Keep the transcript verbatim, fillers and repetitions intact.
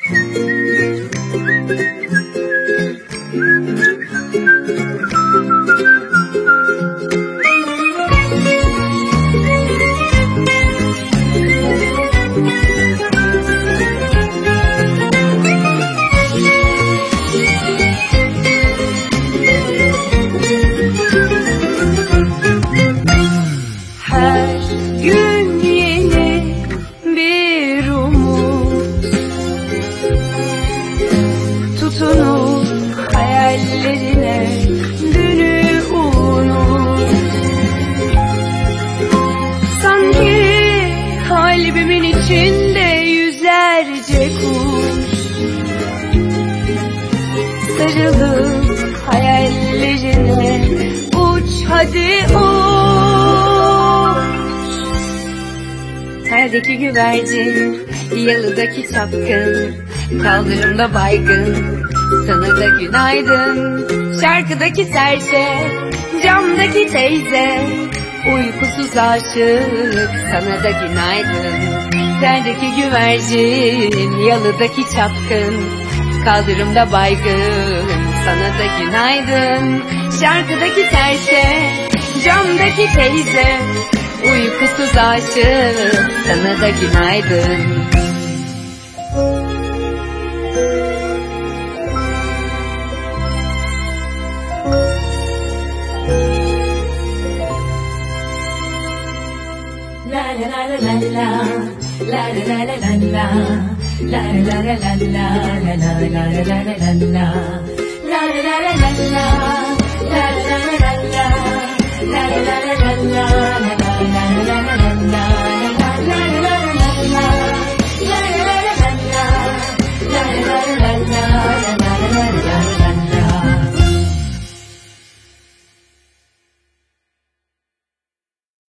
Hayallerine dünü unut. Sanki kalbimin içinde yüzlerce kuş sarılıp hayallerine uç hadi uç. Terdeki güvercin, yalıdaki çapkın, kaldırımda baygın, sana da günaydın. Şarkıdaki serçe, camdaki teyze, uykusuz aşık, sana da günaydın. Terdeki güvercin, yalıdaki çapkın, kaldırımda baygın, sana da günaydın. Şarkıdaki serçe, camdaki teyze, uykusuz aşık, sana da günaydın. La la la la la la, la la la la la la, la la la la la la, la la la la la la, la la la la la la, la la la la la, la la la la la la.